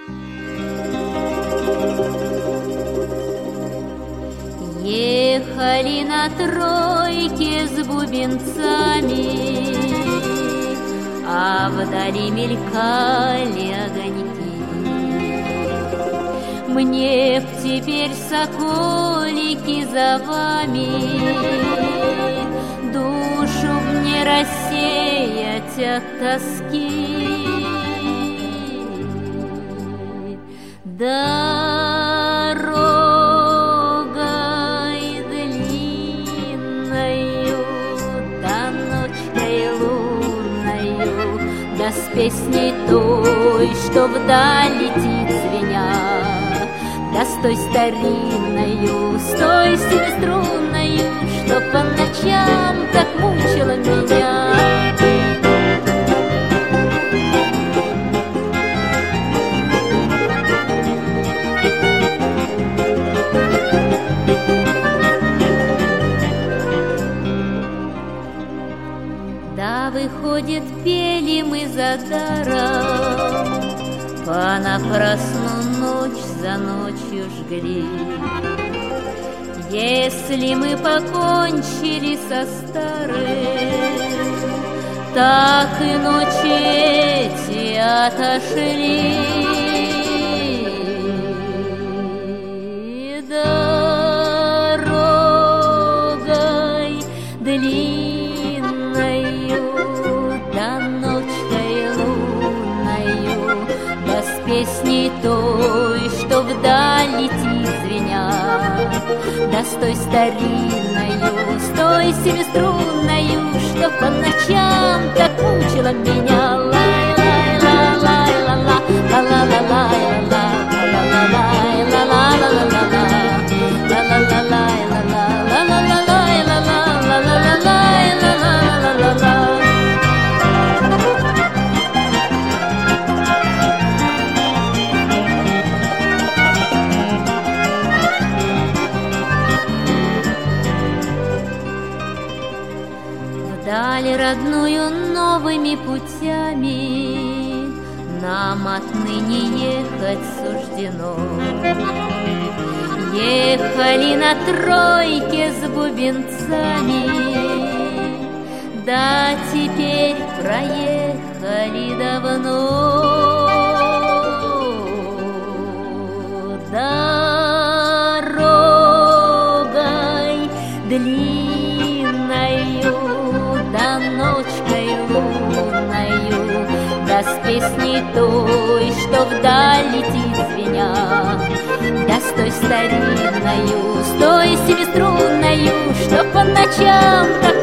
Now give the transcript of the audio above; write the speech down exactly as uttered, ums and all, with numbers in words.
Ехали на тройке с бубенцами, а вдали мелькали огоньки. Мне б теперь, соколики, за вами, душу б не рассеять от тоски. Дорогой длинною, да ночкой лунною, да с песней той, что вдаль летит звеня, да с той старинною, с той семиструнною, что по ночам так мучила меня. Да, выходит, пели мы за даром, понапрасну ночь за ночью жгли. Если мы покончили со старым, так и ночи эти отошли. Дорогой длинною, да ночкой лунною, да с песней той, что вдаль летит звеня, да с той старинною, с той семиструнною, что по ночам так мучила меня. Вдаль родную новыми путями нам отныне ехать суждено. Ехали на тройке с бубенцами, да теперь проехали давно. Дорогой длинною, да ночкой лунною, да с песней той, что вдаль летит звеня, да с той старинною, с той семиструнною, что по ночам так